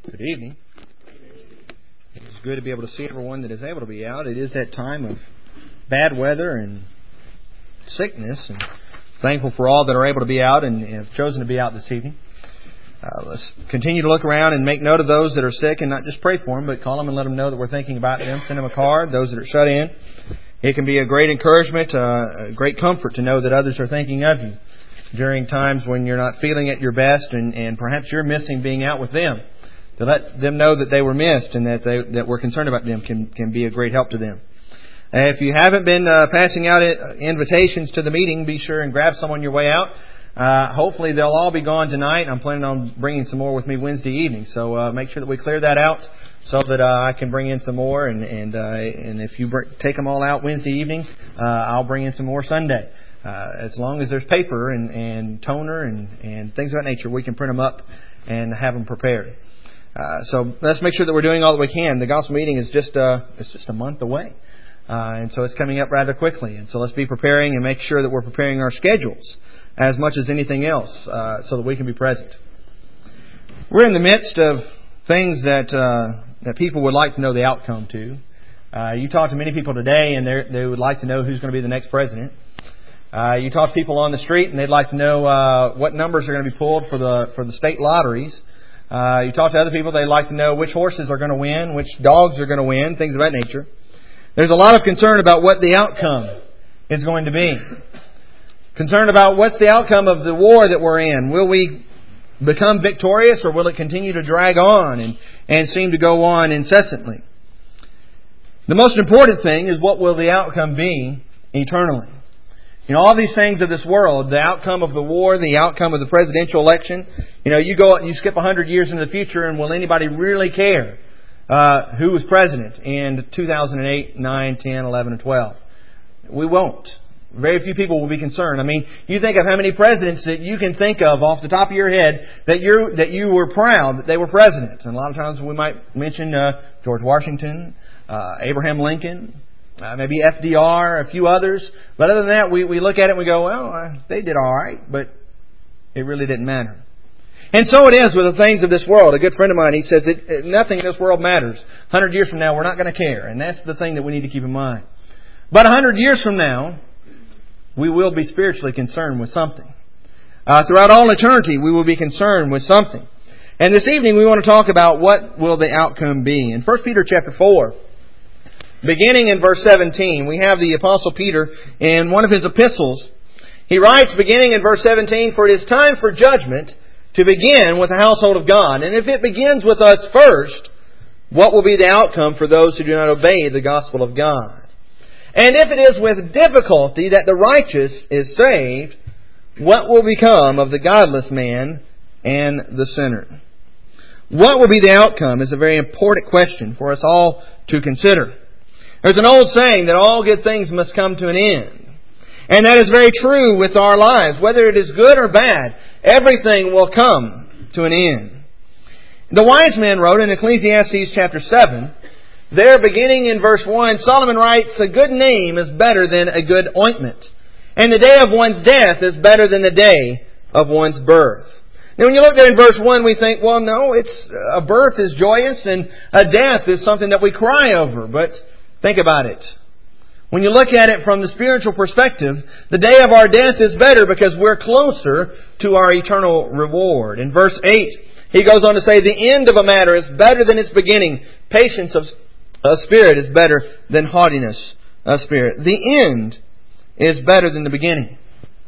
Good evening. It's good to be able to see everyone that is able to be out. It is that time of bad weather and sickness, and thankful for all that are able to be out and have chosen to be out this evening. Let's continue to look around and make note of those that are sick, and not just pray for them, but call them and let them know that we're thinking about them. Send them a card. Those that are shut in, it can be a great encouragement, a great comfort to know that others are thinking of you during times when you're not feeling at your best, and perhaps you're missing being out with them. To let them know that they were missed and that we're concerned about them can be a great help to them. If you haven't been passing out invitations to the meeting, be sure and grab some on your way out. Hopefully they'll all be gone tonight. I'm planning on bringing some more with me Wednesday evening, so make sure that we clear that out so that I can bring in some more. And if you take them all out Wednesday evening, I'll bring in some more Sunday. As long as there's paper and toner and things of that nature, we can print them up and have them prepared. So let's make sure that we're doing all that we can. The gospel meeting is just a month away, and so it's coming up rather quickly. And so let's be preparing and make sure that we're preparing our schedules as much as anything else, so that we can be present. We're in the midst of things that people would like to know the outcome to. You talk to many people today, and they would like to know who's going to be the next president. You talk to people on the street, and they'd like to know what numbers are going to be pulled for the state lotteries. You talk to other people, they like to know which horses are going to win, which dogs are going to win, things of that nature. There's a lot of concern about what the outcome is going to be. Concern about what's the outcome of the war that we're in. Will we become victorious, or will it continue to drag on and seem to go on incessantly? The most important thing is, what will the outcome be eternally? You know, all these things of this world, the outcome of the war, the outcome of the presidential election, you skip 100 years into the future, and will anybody really care who was president in 2008, 9, 10, 11, and 12? We won't. Very few people will be concerned. I mean, you think of how many presidents that you can think of off the top of your head that you were proud that they were president. And a lot of times we might mention George Washington, Abraham Lincoln, maybe FDR, a few others. But other than that, we look at it and we go, well, they did all right, but it really didn't matter. And so it is with the things of this world. A good friend of mine, he says, nothing in this world matters. 100 years from now, we're not going to care. And that's the thing that we need to keep in mind. But 100 years from now, we will be spiritually concerned with something. Throughout all eternity, we will be concerned with something. And this evening, we want to talk about what will the outcome be. In 1 Peter chapter 4, beginning in verse 17, we have the Apostle Peter in one of his epistles. He writes, beginning in verse 17, "For it is time for judgment to begin with the household of God. And if it begins with us first, what will be the outcome for those who do not obey the gospel of God? And if it is with difficulty that the righteous is saved, what will become of the godless man and the sinner?" What will be the outcome is a very important question for us all to consider. There's an old saying that all good things must come to an end. And that is very true with our lives. Whether it is good or bad, everything will come to an end. The wise man wrote in Ecclesiastes chapter 7, there beginning in verse 1, Solomon writes, "A good name is better than a good ointment, and the day of one's death is better than the day of one's birth." Now when you look there in verse 1, we think, well, no, a birth is joyous and a death is something that we cry over. But think about it. When you look at it from the spiritual perspective, the day of our death is better because we're closer to our eternal reward. In verse 8, he goes on to say, "The end of a matter is better than its beginning. Patience of spirit is better than haughtiness of spirit." The end is better than the beginning.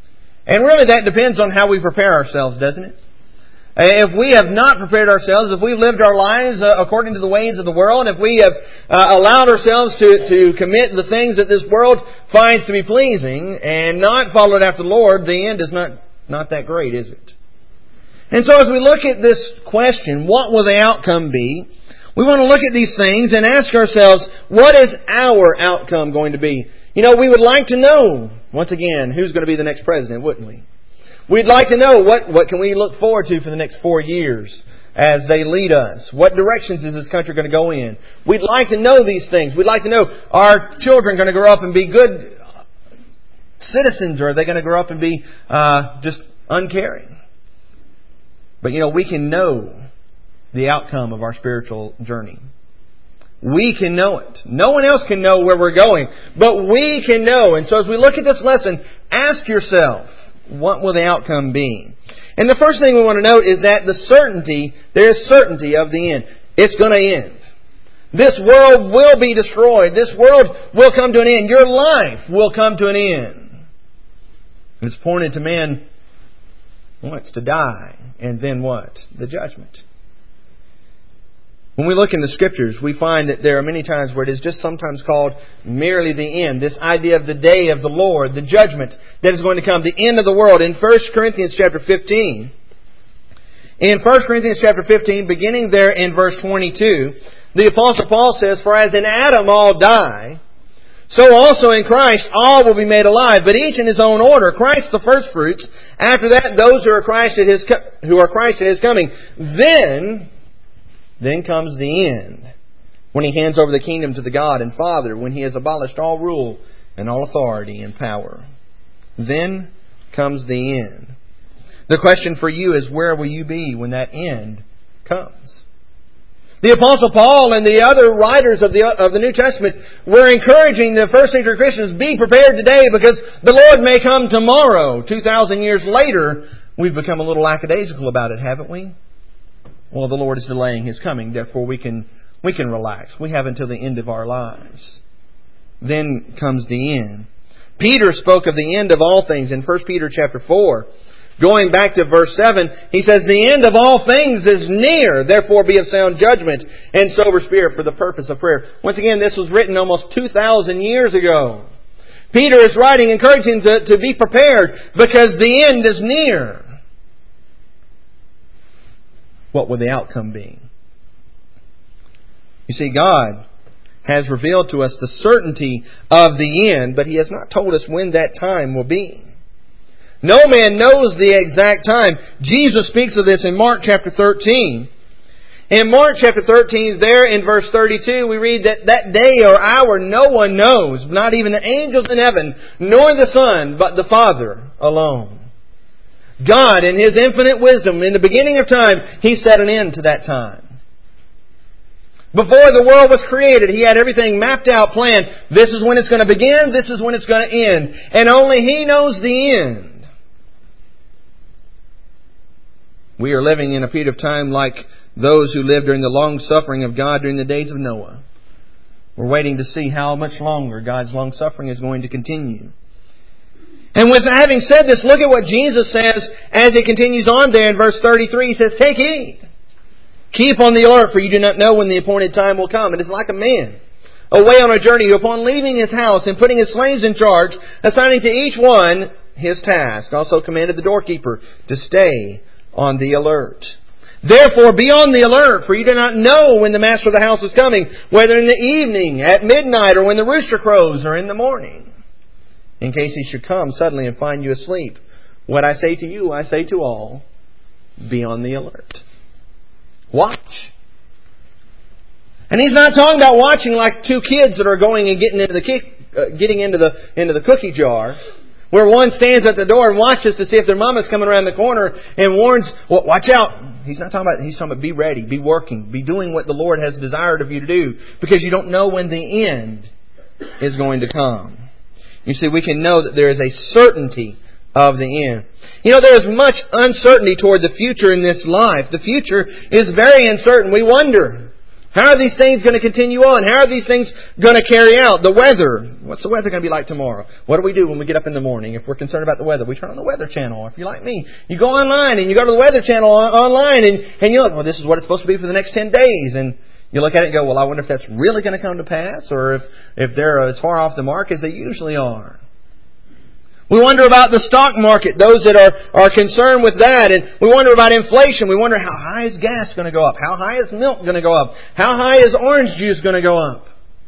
And really that depends on how we prepare ourselves, doesn't it? If we have not prepared ourselves, if we've lived our lives according to the ways of the world, if we have allowed ourselves to commit the things that this world finds to be pleasing and not followed after the Lord, the end is not that great, is it? And so as we look at this question, what will the outcome be? We want to look at these things and ask ourselves, what is our outcome going to be? We would like to know, once again, who's going to be the next president, wouldn't we? We'd like to know what can we look forward to for the next 4 years as they lead us. What directions is this country going to go in? We'd like to know these things. We'd like to know, are children going to grow up and be good citizens, or are they going to grow up and be just uncaring? But we can know the outcome of our spiritual journey. We can know it. No one else can know where we're going, but we can know. And so as we look at this lesson, ask yourself, what will the outcome be? And the first thing we want to note is that there is certainty of the end. It's going to end. This world will be destroyed. This world will come to an end. Your life will come to an end. It's pointed to man wants to die. And then what? The judgment. When we look in the Scriptures, we find that there are many times where it is just sometimes called merely the end. This idea of the day of the Lord, the judgment that is going to come, the end of the world. In 1 Corinthians chapter 15, beginning there in verse 22, the Apostle Paul says, "For as in Adam all die, so also in Christ all will be made alive, but each in his own order. Christ the firstfruits, after that those who are Christ at His coming. Then comes the end, when He hands over the kingdom to the God and Father, when He has abolished all rule and all authority and power. Then comes the end." The question for you is, where will you be when that end comes? The Apostle Paul and the other writers of the New Testament were encouraging the first century Christians, be prepared today because the Lord may come tomorrow. 2,000 years later, we've become a little lackadaisical about it, haven't we? Well, the Lord is delaying His coming, therefore we can relax. We have until the end of our lives. Then comes the end. Peter spoke of the end of all things in 1 Peter chapter 4. Going back to verse 7, he says, "The end of all things is near, therefore be of sound judgment and sober spirit for the purpose of prayer." Once again, this was written almost 2,000 years ago. Peter is writing, encouraging to be prepared because the end is near. What will the outcome be? You see, God has revealed to us the certainty of the end, but He has not told us when that time will be. No man knows the exact time. Jesus speaks of this in Mark chapter 13. In Mark chapter 13, there in verse 32, we read that day or hour no one knows, not even the angels in heaven, nor the Son, but the Father alone. God, in His infinite wisdom, in the beginning of time, He set an end to that time. Before the world was created, He had everything mapped out, planned. This is when it's going to begin, this is when it's going to end. And only He knows the end. We are living in a period of time like those who lived during the long suffering of God during the days of Noah. We're waiting to see how much longer God's long suffering is going to continue. And with having said this, look at what Jesus says as He continues on there in verse 33. He says, "Take heed. Keep on the alert, for you do not know when the appointed time will come." It is like a man away on a journey who, upon leaving his house and putting his slaves in charge, assigning to each one his task, also commanded the doorkeeper to stay on the alert. "Therefore be on the alert, for you do not know when the master of the house is coming, whether in the evening, at midnight, or when the rooster crows, or in the morning, in case He should come suddenly and find you asleep. What I say to you, I say to all, be on the alert." Watch. And He's not talking about watching like two kids that are going and getting into the cookie jar, where one stands at the door and watches to see if their mama's coming around the corner and warns, well, watch out. He's talking about be ready, be working, be doing what the Lord has desired of you to do, because you don't know when the end is going to come. You see, we can know that there is a certainty of the end. You know, there is much uncertainty toward the future in this life. The future is very uncertain. We wonder, how are these things going to continue on? How are these things going to carry out? The weather. What's the weather going to be like tomorrow? What do we do when we get up in the morning? If we're concerned about the weather, we turn on the Weather Channel. Or if you're like me, you go online and you go to the Weather Channel online and you look, well, this is what it's supposed to be for the next 10 days. And you look at it and go, well, I wonder if that's really going to come to pass, or if they're as far off the mark as they usually are. We wonder about the stock market, those that are concerned with that. And we wonder about inflation. We wonder, how high is gas going to go up? How high is milk going to go up? How high is orange juice going to go up?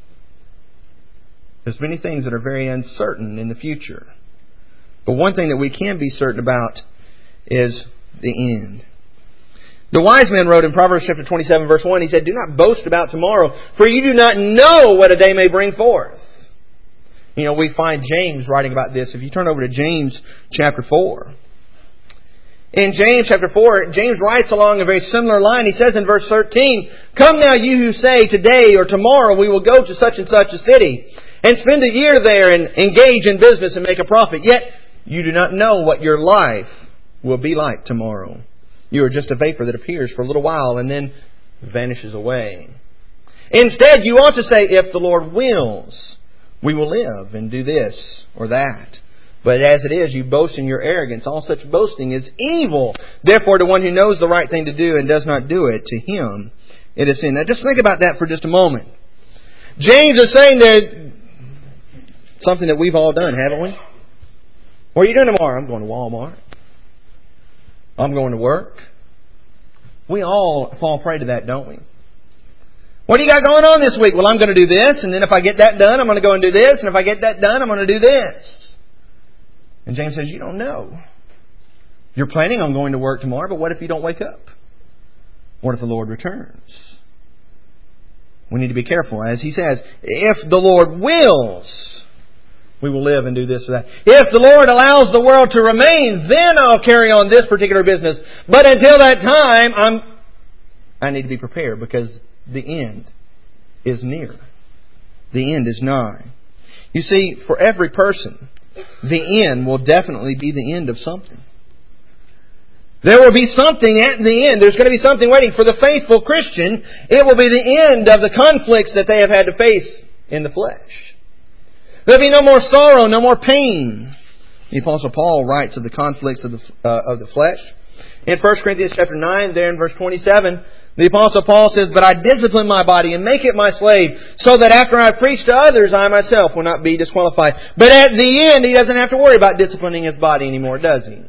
There's many things that are very uncertain in the future. But one thing that we can be certain about is the end. The wise man wrote in Proverbs chapter 27 verse 1, he said, "Do not boast about tomorrow, for you do not know what a day may bring forth." You know, we find James writing about this. If you turn over to James chapter 4, In James chapter 4, James writes along a very similar line. He says in verse 13, "Come now you who say, today or tomorrow we will go to such and such a city, and spend a year there and engage in business and make a profit. Yet you do not know what your life will be like tomorrow. You are just a vapor that appears for a little while and then vanishes away. Instead, you ought to say, if the Lord wills, we will live and do this or that. But as it is, you boast in your arrogance. All such boasting is evil. Therefore, to one who knows the right thing to do and does not do it, to him it is sin." Now, just think about that for just a moment. James is saying that something that we've all done, haven't we? What are you doing tomorrow? I'm going to Walmart. I'm going to work. We all fall prey to that, don't we? What do you got going on this week? Well, I'm going to do this, and then if I get that done, I'm going to go and do this, and if I get that done, I'm going to do this. And James says, you don't know. You're planning on going to work tomorrow, but what if you don't wake up? What if the Lord returns? We need to be careful. As he says, if the Lord wills, we will live and do this or that. If the Lord allows the world to remain, then I'll carry on this particular business. But until that time, I need to be prepared because the end is near. The end is nigh. You see, for every person, the end will definitely be the end of something. There will be something at the end. There's going to be something waiting. For the faithful Christian, it will be the end of the conflicts that they have had to face in the flesh. There'll be no more sorrow, no more pain. The Apostle Paul writes of the conflicts of the flesh. In 1 Corinthians chapter 9, there in verse 27, the Apostle Paul says, "But I discipline my body and make it my slave, so that after I preach to others, I myself will not be disqualified." But at the end, he doesn't have to worry about disciplining his body anymore, does he?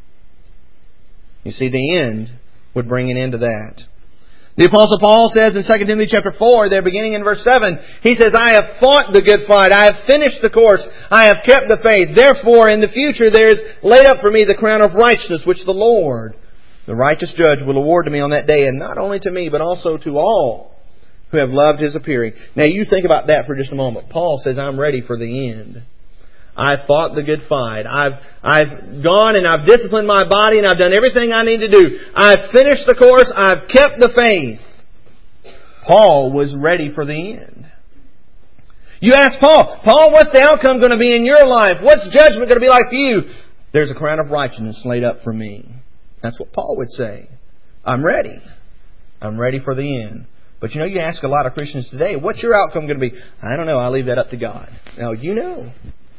You see, the end would bring an end to that. The Apostle Paul says in 2 Timothy chapter 4, there beginning in verse 7, he says, "I have fought the good fight. I have finished the course. I have kept the faith. Therefore, in the future there is laid up for me the crown of righteousness, which the Lord, the righteous judge, will award to me on that day, and not only to me, but also to all who have loved His appearing." Now you think about that for just a moment. Paul says, I'm ready for the end. I've fought the good fight. I've gone and I've disciplined my body and I've done everything I need to do. I've finished the course. I've kept the faith. Paul was ready for the end. You ask Paul, what's the outcome going to be in your life? What's judgment going to be like for you? There's a crown of righteousness laid up for me. That's what Paul would say. I'm ready. I'm ready for the end. But you ask a lot of Christians today, what's your outcome going to be? I don't know. I'll leave that up to God. Now, you know.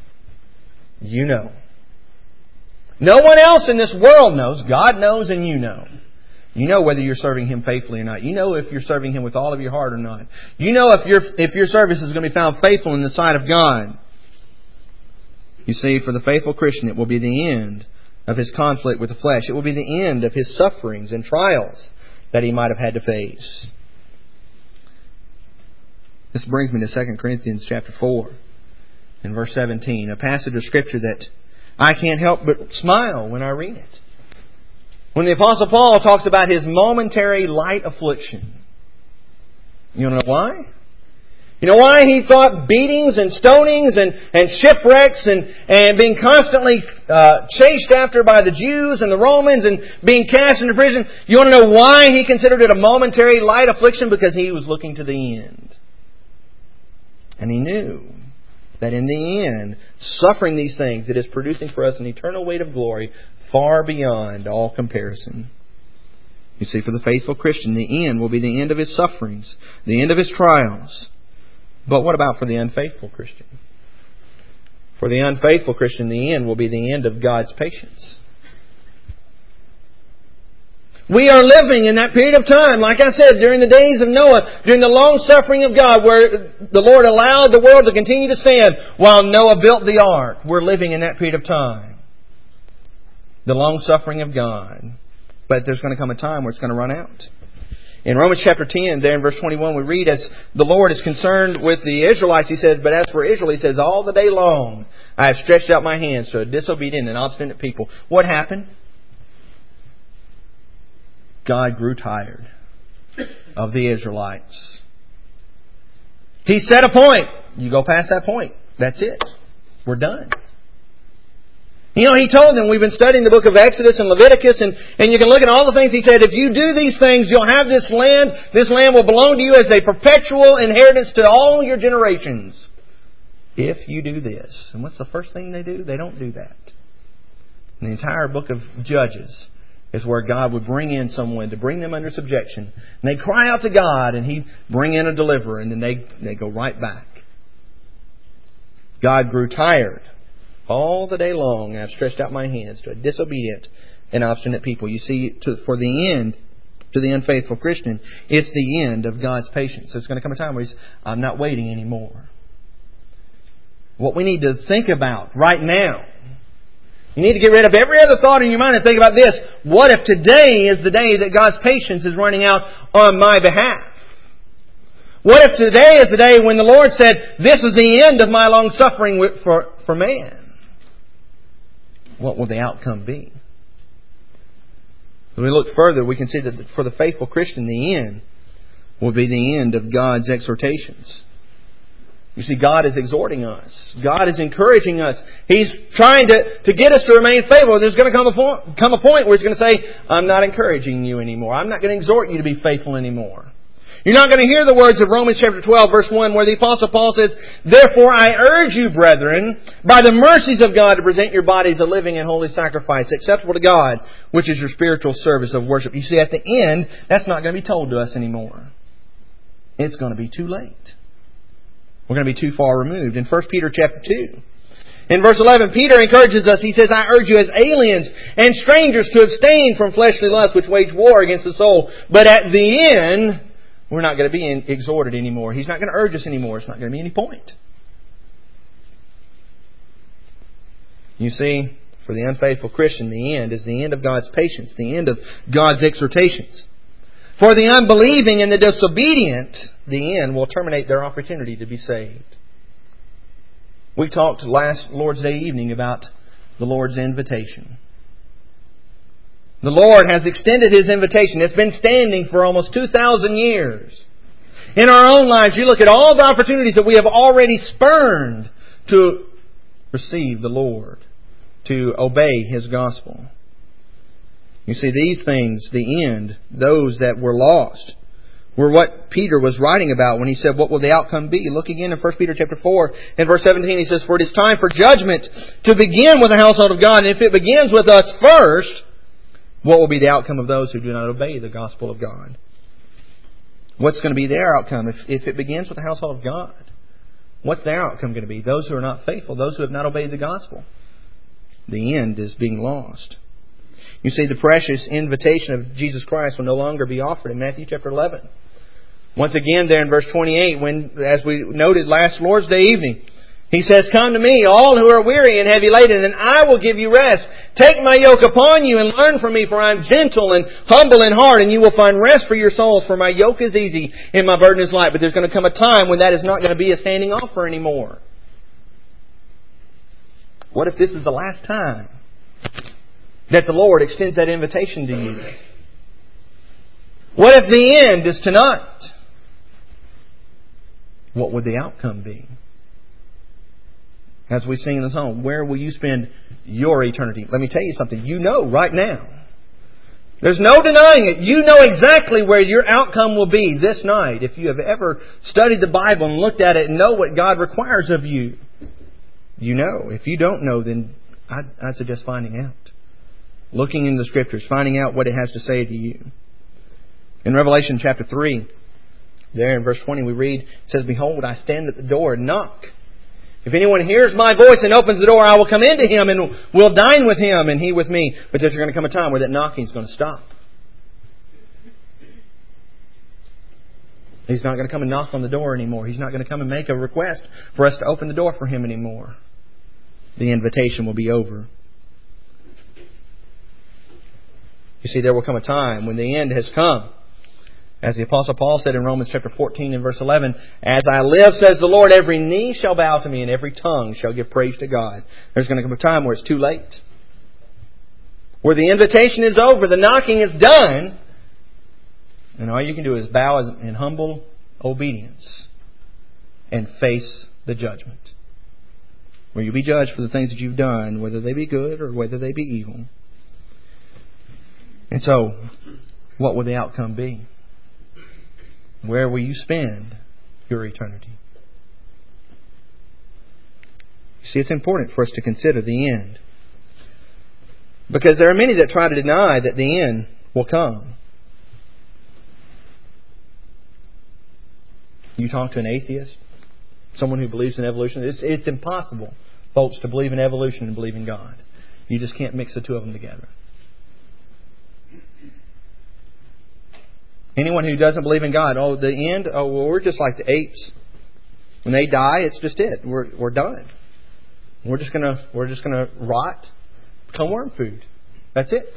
You know. No one else in this world knows. God knows and you know. You know whether you're serving Him faithfully or not. You know if you're serving Him with all of your heart or not. You know if your service is going to be found faithful in the sight of God. You see, for the faithful Christian, it will be the end of his conflict with the flesh. It will be the end of his sufferings and trials that he might have had to face. This brings me to 2 Corinthians chapter 4 and verse 17, a passage of Scripture that I can't help but smile when I read it. When the Apostle Paul talks about his momentary light affliction. You want to know why? You know why he thought beatings and stonings and shipwrecks and being constantly chased after by the Jews and the Romans and being cast into prison? You want to know why he considered it a momentary light affliction? Because he was looking to the end. And he knew that in the end, suffering these things, it is producing for us an eternal weight of glory far beyond all comparison. You see, for the faithful Christian, the end will be the end of his sufferings, the end of his trials. But what about for the unfaithful Christian? For the unfaithful Christian, the end will be the end of God's patience. We are living in that period of time, like I said, during the days of Noah, during the long suffering of God, where the Lord allowed the world to continue to stand while Noah built the ark. We're living in that period of time. The long suffering of God. But there's going to come a time where it's going to run out. In Romans chapter 10, there in verse 21, we read, as the Lord is concerned with the Israelites, He says, "But as for Israel," He says, "all the day long I have stretched out my hands to a disobedient and obstinate people." What happened? God grew tired of the Israelites. He set a point. You go past that point. That's it. We're done. He told them, we've been studying the book of Exodus and Leviticus, and you can look at all the things He said. If you do these things, you'll have this land. This land will belong to you as a perpetual inheritance to all your generations. If you do this. And what's the first thing they do? They don't do that. And the entire book of Judges is where God would bring in someone to bring them under subjection. And they cry out to God, and He'd bring in a deliverer, and then they go right back. God grew tired. All the day long I've stretched out my hands to a disobedient and obstinate people. You see, for the end, to the unfaithful Christian, it's the end of God's patience. There's going to come a time where He's, I'm not waiting anymore. What we need to think about right now, you need to get rid of every other thought in your mind and think about this. What if today is the day that God's patience is running out on my behalf? What if today is the day when the Lord said, this is the end of my long suffering for man? What will the outcome be? When we look further, we can see that for the faithful Christian, the end will be the end of God's exhortations. You see, God is exhorting us. God is encouraging us. He's trying to get us to remain faithful. There's going to come a point where He's going to say, I'm not encouraging you anymore. I'm not going to exhort you to be faithful anymore. You're not going to hear the words of Romans chapter 12, verse 1, where the Apostle Paul says, therefore I urge you, brethren, by the mercies of God, to present your bodies a living and holy sacrifice, acceptable to God, which is your spiritual service of worship. You see, at the end, that's not going to be told to us anymore. It's going to be too late. We're going to be too far removed. In 1 Peter chapter 2, in verse 11, Peter encourages us. He says, I urge you as aliens and strangers to abstain from fleshly lusts which wage war against the soul. But at the end, we're not going to be exhorted anymore. He's not going to urge us anymore. It's not going to be any point. You see, for the unfaithful Christian, the end is the end of God's patience, the end of God's exhortations. For the unbelieving and the disobedient, the end will terminate their opportunity to be saved. We talked last Lord's Day evening about the Lord's invitation. The Lord has extended His invitation. It's been standing for almost 2,000 years. In our own lives, you look at all the opportunities that we have already spurned to receive the Lord, to obey His gospel. You see, these things, the end, those that were lost, were what Peter was writing about when he said, what will the outcome be? Look again in 1 Peter chapter 4, in verse 17, he says, for it is time for judgment to begin with the household of God. And if it begins with us first, what will be the outcome of those who do not obey the gospel of God? What's going to be their outcome if it begins with the household of God? What's their outcome going to be? Those who are not faithful, those who have not obeyed the gospel. The end is being lost. You see, the precious invitation of Jesus Christ will no longer be offered in Matthew chapter 11. Once again there in verse 28, when, as we noted last Lord's Day evening, He says, come to me, all who are weary and heavy laden, and I will give you rest. Take my yoke upon you and learn from me, for I am gentle and humble in heart, and you will find rest for your souls, for my yoke is easy and my burden is light. But there's going to come a time when that is not going to be a standing offer anymore. What if this is the last time that the Lord extends that invitation to you? What if the end is tonight? What would the outcome be? As we sing in the song, where will you spend your eternity? Let me tell you something. You know right now. There's no denying it. You know exactly where your outcome will be this night. If you have ever studied the Bible and looked at it and know what God requires of you, you know. If you don't know, then I'd suggest finding out. Looking in the Scriptures, finding out what it has to say to you. In Revelation chapter 3, there in verse 20 we read, it says, behold, I stand at the door and knock. If anyone hears my voice and opens the door, I will come into him and will dine with him and he with me. But there's going to come a time where that knocking is going to stop. He's not going to come and knock on the door anymore. He's not going to come and make a request for us to open the door for Him anymore. The invitation will be over. You see, there will come a time when the end has come. As the Apostle Paul said in Romans chapter 14 and verse 11, as I live, says the Lord, every knee shall bow to me and every tongue shall give praise to God. There's going to come a time where it's too late. Where the invitation is over, the knocking is done, and all you can do is bow in humble obedience and face the judgment. where you'll be judged for the things that you've done, whether they be good or whether they be evil. And so, what will the outcome be? Where will you spend your eternity? You see, it's important for us to consider the end. Because there are many that try to deny that the end will come. You talk to an atheist, someone who believes in evolution, it's impossible, folks, to believe in evolution and believe in God. You just can't mix the two of them together. Anyone who doesn't believe in God, the end, well, we're just like the apes. When they die, it's just it. We're done. We're just gonna rot, become worm food. That's it.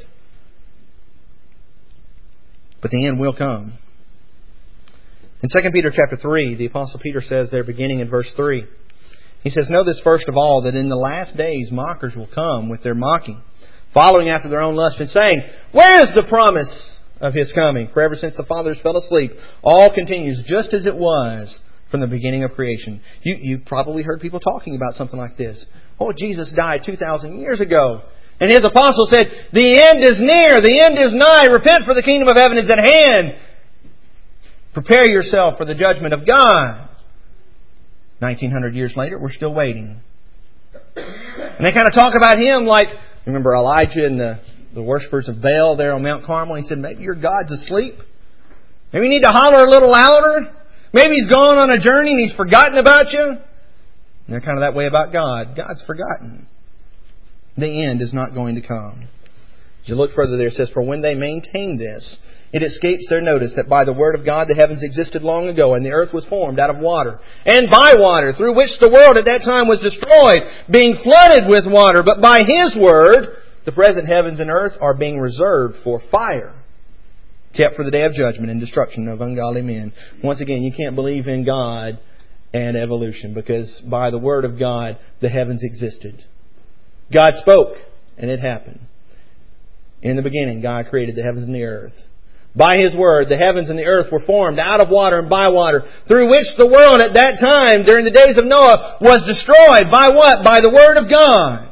But the end will come. In 2 Peter chapter 3, the Apostle Peter says there, beginning in verse 3, he says, "Know this first of all, that in the last days mockers will come with their mocking, following after their own lust, and saying, Where is the promise of His coming? For ever since the fathers fell asleep, all continues just as it was from the beginning of creation." You probably heard people talking about something like this. Oh, Jesus died 2,000 years ago. And His apostles said, the end is near, the end is nigh, repent for the kingdom of heaven is at hand. Prepare yourself for the judgment of God. 1,900 years later, we're still waiting. And they kind of talk about Him like, remember Elijah and the worshippers of Baal there on Mount Carmel? He said, maybe your God's asleep. Maybe you need to holler a little louder. Maybe He's gone on a journey and He's forgotten about you. And they're kind of that way about God. God's forgotten. The end is not going to come. As you look further there, it says, "For when they maintain this, it escapes their notice that by the word of God the heavens existed long ago, and the earth was formed out of water, and by water, through which the world at that time was destroyed, being flooded with water. But by His word, the present heavens and earth are being reserved for fire, kept for the day of judgment and destruction of ungodly men." Once again, you can't believe in God and evolution, because by the word of God, the heavens existed. God spoke, and it happened. In the beginning, God created the heavens and the earth. By His word, the heavens and the earth were formed out of water and by water, through which the world at that time, during the days of Noah, was destroyed. By what? By the word of God.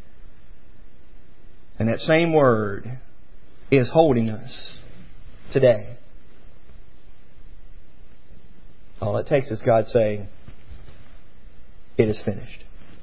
And that same word is holding us today. All it takes is God saying, it is finished.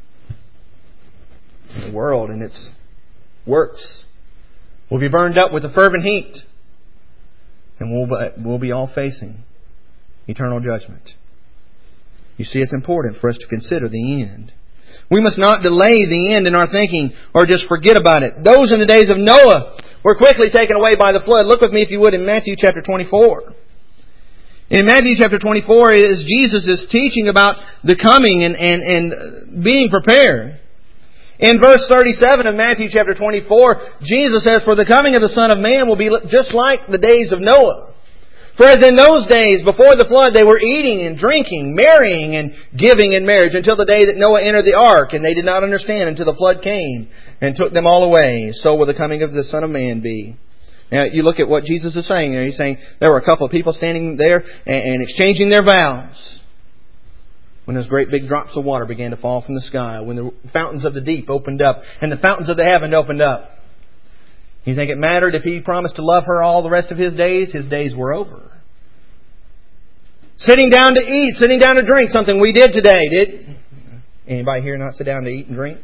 The world and its works will be burned up with a fervent heat. And we'll be all facing eternal judgment. You see, it's important for us to consider the end. We must not delay the end in our thinking or just forget about it. Those in the days of Noah were quickly taken away by the flood. Look with me, if you would, in Matthew chapter 24. In Matthew chapter 24, as Jesus is teaching about the coming and being prepared. In verse 37 of Matthew chapter 24, Jesus says, "For the coming of the Son of Man will be just like the days of Noah. For as in those days before the flood they were eating and drinking, marrying and giving in marriage, until the day that Noah entered the ark, and they did not understand until the flood came and took them all away. So will the coming of the Son of Man be." Now, you look at what Jesus is saying there. He's saying there were a couple of people standing there and exchanging their vows. When those great big drops of water began to fall from the sky, when the fountains of the deep opened up and the fountains of the heaven opened up. You think it mattered if he promised to love her all the rest of his days? His days were over. Sitting down to eat, sitting down to drink, something we did today. Did anybody here not sit down to eat and drink?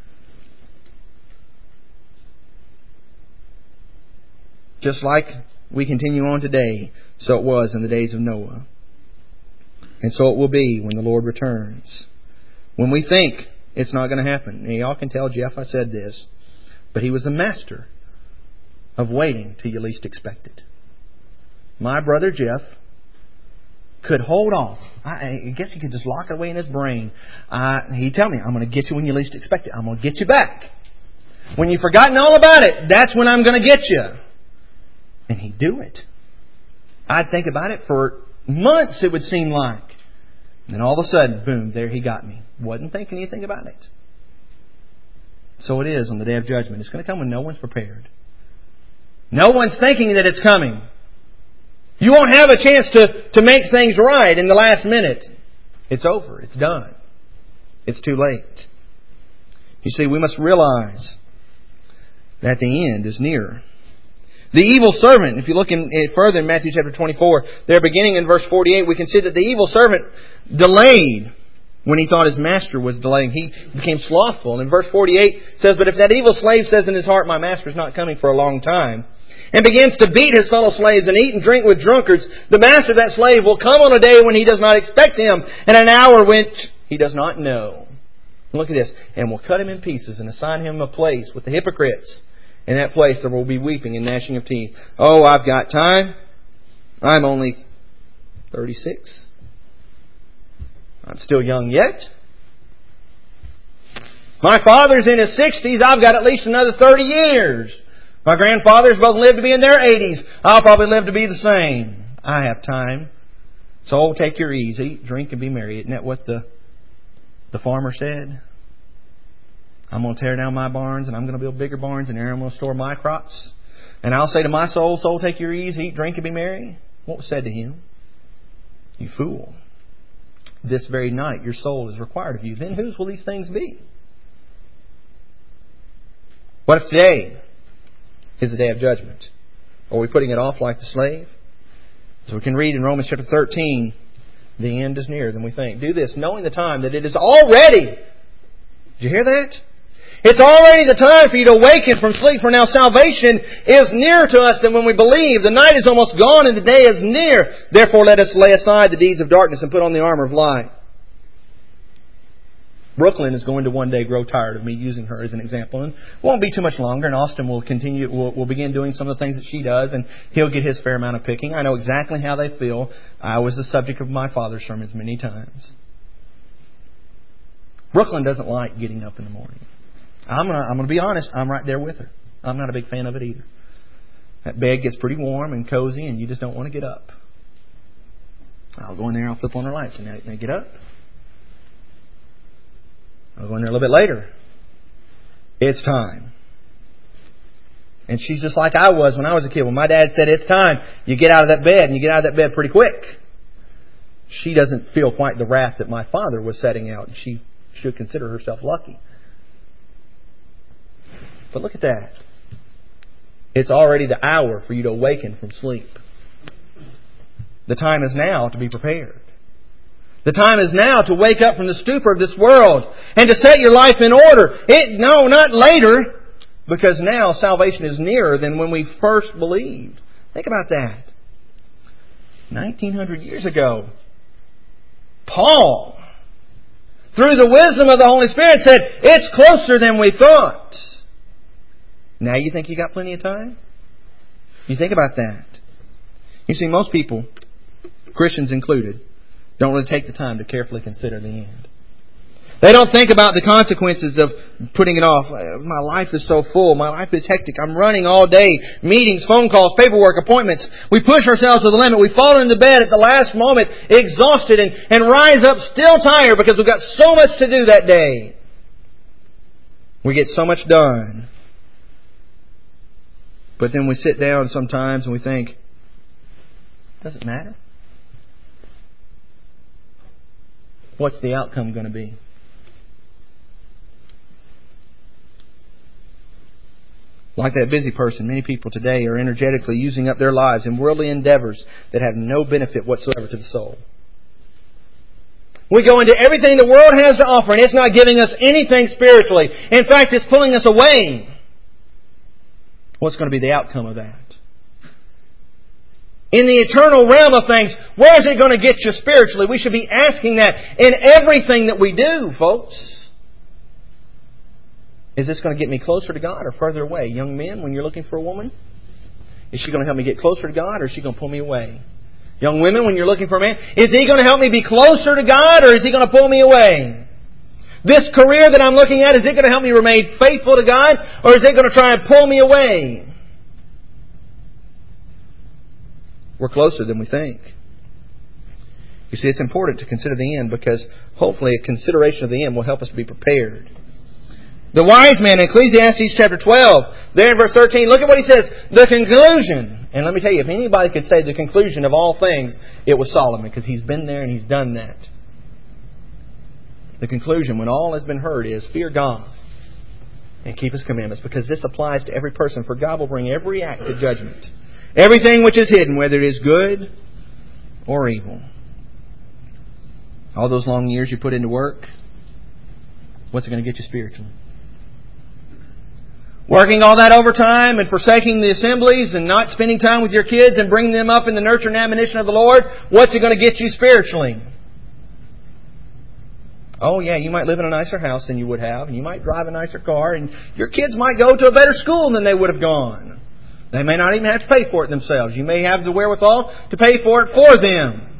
Just like we continue on today, so it was in the days of Noah. And so it will be when the Lord returns. When we think it's not going to happen. And y'all can tell Jeff I said this, but he was the master of waiting till you least expect it. My brother Jeff could hold off. I guess he could just lock it away in his brain. He'd tell me, "I'm going to get you when you least expect it. I'm going to get you back. When you've forgotten all about it, that's when I'm going to get you." And he'd do it. I'd think about it for months, it would seem like. And then all of a sudden, boom, there he got me. Wasn't thinking anything about it. So it is on the day of judgment. It's going to come when no one's prepared. No one's thinking that it's coming. You won't have a chance to make things right in the last minute. It's over. It's done. It's too late. You see, we must realize that the end is near. The evil servant, if you look further in Matthew chapter 24, there beginning in verse 48, we can see that the evil servant delayed when he thought his master was delaying. He became slothful. And in verse 48 it says, "But if that evil slave says in his heart, 'My master is not coming for a long time,' and begins to beat his fellow slaves and eat and drink with drunkards, the master of that slave will come on a day when he does not expect him, and an hour which he does not know. Look at this. And will cut him in pieces and assign him a place with the hypocrites. In that place there will be weeping and gnashing of teeth." Oh, I've got time. I'm only 36. I'm still young yet. My father's in his 60s. I've got at least another 30 years. My grandfathers both lived to be in their 80s. I'll probably live to be the same. I have time. So take your ease, eat, drink, and be merry. Isn't that what the farmer said? I'm going to tear down my barns and I'm going to build bigger barns, and there I'm going to store my crops. And I'll say to my soul, "Soul, take your ease, eat, drink, and be merry." What was said to him? "You fool. This very night your soul is required of you. Then whose will these things be?" What if today is the day of judgment? Are we putting it off like the slave? So we can read in Romans chapter 13, the end is nearer than we think. Do this, knowing the time that it is already. Did you hear that? It's already the time for you to awaken from sleep, for now salvation is nearer to us than when we believe. The night is almost gone and the day is near. Therefore let us lay aside the deeds of darkness and put on the armor of light. Brooklyn is going to one day grow tired of me using her as an example, and it won't be too much longer, and Austin will begin doing some of the things that she does, and he'll get his fair amount of picking. I know exactly how they feel. I was the subject of my father's sermons many times. Brooklyn doesn't like getting up in the morning. I'm going to be honest, I'm right there with her. I'm not a big fan of it either. That bed gets pretty warm and cozy, and you just don't want to get up. I'll go in there, I'll flip on her lights, and now get up. I'll go in there a little bit later. It's time. And she's just like I was when I was a kid. When my dad said, "It's time," you get out of that bed, and you get out of that bed pretty quick. She doesn't feel quite the wrath that my father was setting out. She should consider herself lucky. But look at that. It's already the hour for you to awaken from sleep. The time is now to be prepared. The time is now to wake up from the stupor of this world and to set your life in order. No, not later, because now salvation is nearer than when we first believed. Think about that. 1900 years ago, Paul, through the wisdom of the Holy Spirit, said, "It's closer than we thought." Now you think you got plenty of time? You think about that. You see, most people, Christians included, don't really take the time to carefully consider the end. They don't think about the consequences of putting it off. My life is so full. My life is hectic. I'm running all day. Meetings, phone calls, paperwork, appointments. We push ourselves to the limit. We fall into bed at the last moment, exhausted, and rise up still tired because we've got so much to do that day. We get so much done. But then we sit down sometimes and we think, does it matter? What's the outcome going to be? Like that busy person, many people today are energetically using up their lives in worldly endeavors that have no benefit whatsoever to the soul. We go into everything the world has to offer, and it's not giving us anything spiritually. In fact, it's pulling us away. What's going to be the outcome of that? In the eternal realm of things, where is it going to get you spiritually? We should be asking that in everything that we do, folks. Is this going to get me closer to God or further away? Young men, when you're looking for a woman, is she going to help me get closer to God or is she going to pull me away? Young women, when you're looking for a man, is he going to help me be closer to God or is he going to pull me away? This career that I'm looking at, is it going to help me remain faithful to God or is it going to try and pull me away? We're closer than we think. You see, it's important to consider the end because hopefully a consideration of the end will help us be prepared. The wise man in Ecclesiastes chapter 12, there in verse 13, look at what he says. The conclusion. And let me tell you, if anybody could say the conclusion of all things, it was Solomon because he's been there and he's done that. The conclusion, when all has been heard, is fear God and keep His commandments, because this applies to every person. For God will bring every act to judgment. Everything which is hidden, whether it is good or evil. All those long years you put into work, what's it going to get you spiritually? Working all that overtime and forsaking the assemblies and not spending time with your kids and bringing them up in the nurture and admonition of the Lord, what's it going to get you spiritually? Oh yeah, you might live in a nicer house than you would have, and you might drive a nicer car, and your kids might go to a better school than they would have gone. They may not even have to pay for it themselves. You may have the wherewithal to pay for it for them.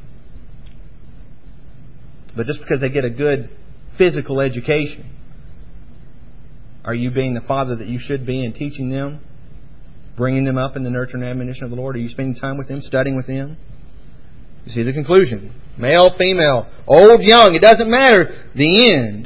But just because they get a good physical education, are you being the father that you should be and teaching them? Bringing them up in the nurture and admonition of the Lord? Are you spending time with them, studying with them? You see the conclusion. Male, female, old, young, it doesn't matter. The end.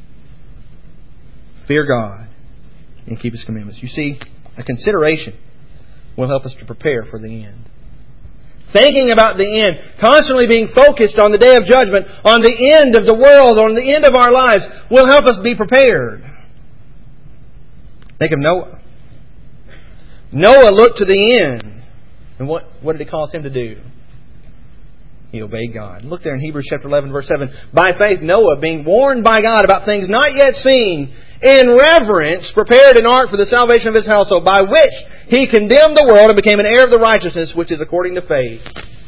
Fear God and keep His commandments. You see, a consideration will help us to prepare for the end. Thinking about the end, constantly being focused on the day of judgment, on the end of the world, on the end of our lives, will help us be prepared. Think of Noah. Noah looked to the end. And what did He cause him to do? He obeyed God. Look there in Hebrews chapter 11, verse 7. By faith, Noah, being warned by God about things not yet seen, in reverence prepared an ark for the salvation of his household, by which he condemned the world and became an heir of the righteousness which is according to faith.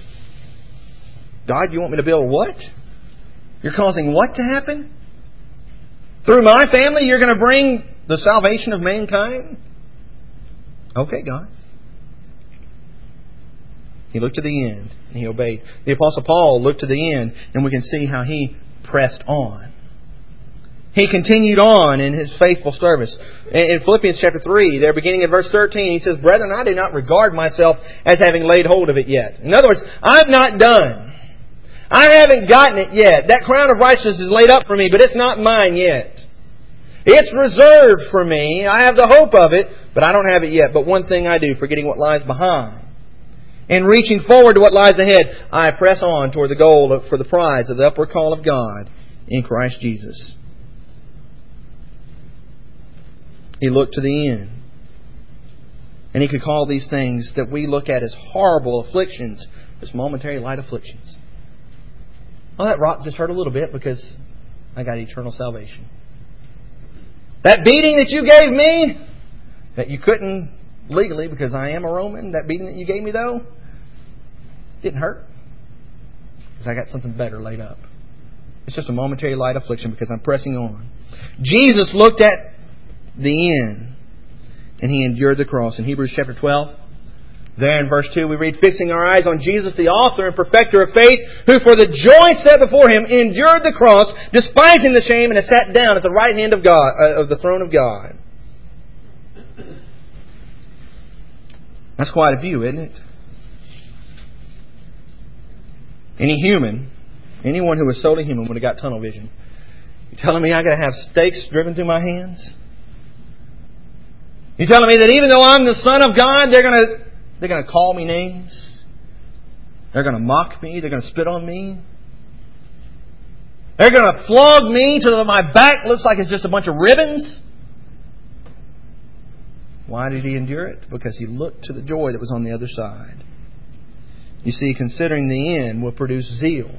God, you want me to build what? You're causing what to happen? Through my family, you're going to bring the salvation of mankind? Okay, God. He looked to the end and he obeyed. The Apostle Paul looked to the end, and we can see how he pressed on. He continued on in his faithful service. In Philippians chapter 3, there beginning at verse 13, he says, Brethren, I do not regard myself as having laid hold of it yet. In other words, I'm not done. I haven't gotten it yet. That crown of righteousness is laid up for me, but it's not mine yet. It's reserved for me. I have the hope of it, but I don't have it yet. But one thing I do, forgetting what lies behind, and reaching forward to what lies ahead, I press on toward the goal for the prize of the upward call of God in Christ Jesus. He looked to the end. And he could call these things that we look at as horrible afflictions, as momentary light afflictions. Well, that rock just hurt a little bit because I got eternal salvation. That beating that you gave me, that you couldn't legally because I am a Roman, that beating that you gave me though, didn't hurt. Because I got something better laid up. It's just a momentary light affliction because I'm pressing on. Jesus looked at the end, and He endured the cross. In Hebrews chapter 12, there in verse 2 we read, Fixing our eyes on Jesus, the author and perfecter of faith, who for the joy set before Him endured the cross, despising the shame, and has sat down at the right hand of God, of the throne of God. That's quite a view, isn't it? Any human, anyone who was solely human would have got tunnel vision. You telling me I got to have stakes driven through my hands? You telling me that even though I'm the Son of God, they're going to call me names? They're going to mock me? They're going to spit on me? They're going to flog me till my back looks like it's just a bunch of ribbons? Why did He endure it? Because He looked to the joy that was on the other side. You see, considering the end will produce zeal.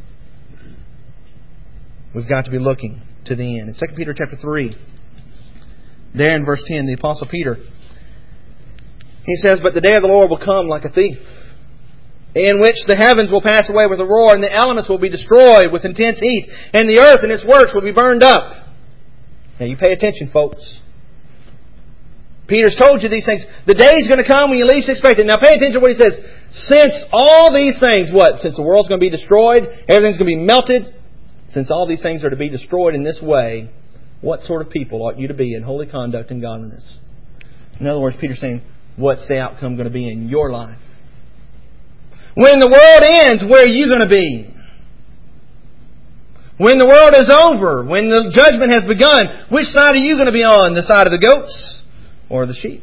We've got to be looking to the end. In 2 Peter chapter 3, there in verse 10, the Apostle Peter, he says, But the day of the Lord will come like a thief, in which the heavens will pass away with a roar, and the elements will be destroyed with intense heat, and the earth and its works will be burned up. Now you pay attention, folks. Peter's told you these things. The day is going to come when you least expect it. Now pay attention to what he says. Since all these things, what? Since the world's going to be destroyed, everything's going to be melted, since all these things are to be destroyed in this way, what sort of people ought you to be in holy conduct and godliness? In other words, Peter's saying, what's the outcome going to be in your life? When the world ends, where are you going to be? When the world is over, when the judgment has begun, which side are you going to be on? The side of the goats or the sheep?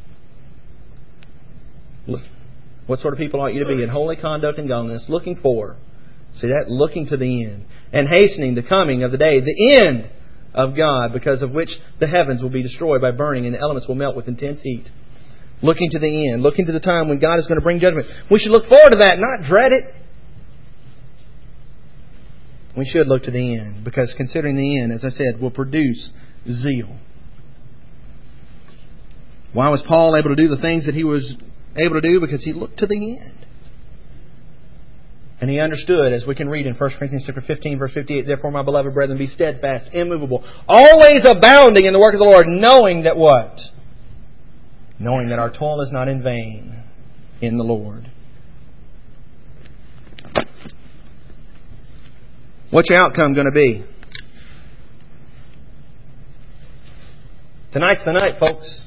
Look, what sort of people ought you to be in holy conduct and godliness, looking for, see that? Looking to the end, and hastening the coming of the day, the end of God, because of which the heavens will be destroyed by burning and the elements will melt with intense heat. Looking to the end, looking to the time when God is going to bring judgment. We should look forward to that, not dread it. We should look to the end, because considering the end, as I said, will produce zeal. Why was Paul able to do the things that he was able to do? Because he looked to the end. And he understood, as we can read in 1 Corinthians chapter 15, verse 58, "Therefore, my beloved brethren, be steadfast, immovable, always abounding in the work of the Lord, knowing that" what? Knowing that our toil is not in vain in the Lord. What's your outcome going to be? Tonight's the night, folks.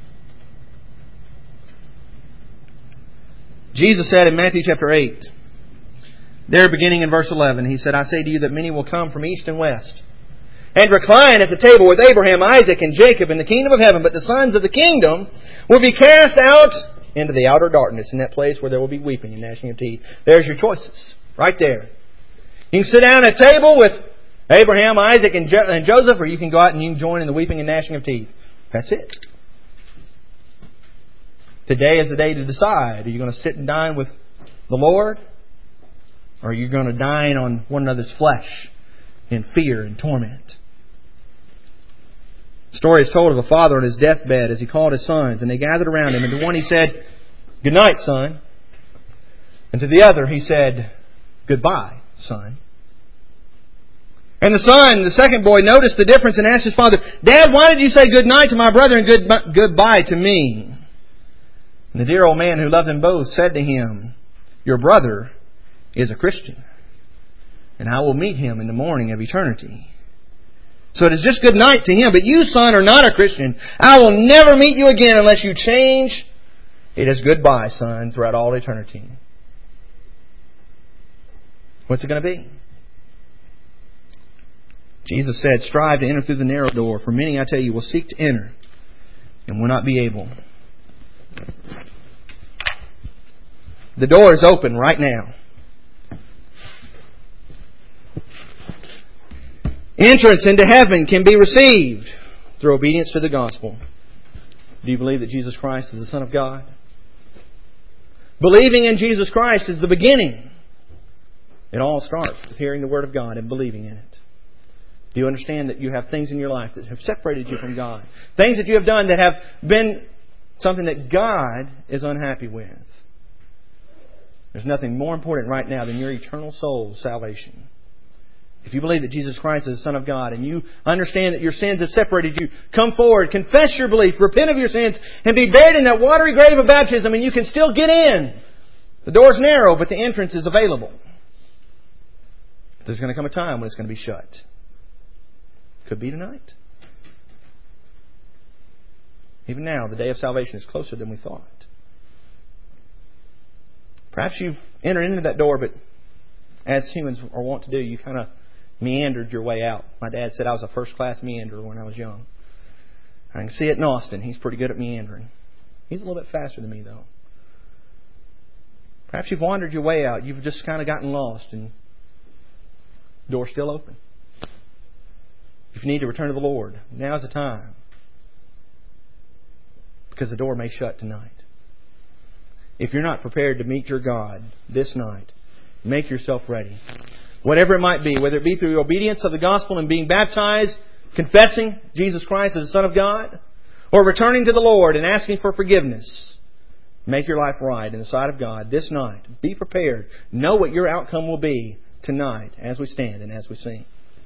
Jesus said in Matthew chapter 8, there beginning in verse 11, He said, "I say to you that many will come from east and west, and recline at the table with Abraham, Isaac, and Jacob in the kingdom of heaven. But the sons of the kingdom will be cast out into the outer darkness, in that place where there will be weeping and gnashing of teeth." There's your choices, right there. You can sit down at a table with Abraham, Isaac, and Joseph, or you can go out and you can join in the weeping and gnashing of teeth. That's it. Today is the day to decide. Are you going to sit and dine with the Lord? Or are you going to dine on one another's flesh in fear and torment? The story is told of a father on his deathbed as he called his sons, and they gathered around him. And to one he said, "Good night, son." And to the other he said, "Goodbye, son." And the son, the second boy, noticed the difference and asked his father, "Dad, why did you say good night to my brother and goodbye to me?" And the dear old man who loved them both said to him, "Your brother is a Christian, and I will meet him in the morning of eternity. So it is just good night to him. But you, son, are not a Christian. I will never meet you again unless you change. It is goodbye, son, throughout all eternity." What's it going to be? Jesus said, "Strive to enter through the narrow door, for many, I tell you, will seek to enter and will not be able." The door is open right now. Entrance into heaven can be received through obedience to the gospel. Do you believe that Jesus Christ is the Son of God? Believing in Jesus Christ is the beginning. It all starts with hearing the Word of God and believing in it. Do you understand that you have things in your life that have separated you from God? Things that you have done that have been something that God is unhappy with. There's nothing more important right now than your eternal soul's salvation. If you believe that Jesus Christ is the Son of God and you understand that your sins have separated you, come forward, confess your belief, repent of your sins, and be buried in that watery grave of baptism, and you can still get in. The door's narrow, but the entrance is available. But there's going to come a time when it's going to be shut. Could be tonight. Even now, the day of salvation is closer than we thought. Perhaps you've entered into that door, but as humans are wont to do, you kind of meandered your way out. My dad said I was a first-class meanderer when I was young. I can see it in Austin. He's pretty good at meandering. He's a little bit faster than me, though. Perhaps you've wandered your way out. You've just kind of gotten lost, and the door's still open. If you need to return to the Lord, now's the time. Because the door may shut tonight. If you're not prepared to meet your God this night, make yourself ready. Whatever it might be, whether it be through the obedience of the gospel and being baptized, confessing Jesus Christ as the Son of God, or returning to the Lord and asking for forgiveness, make your life right in the sight of God this night. Be prepared. Know what your outcome will be tonight as we stand and as we sing.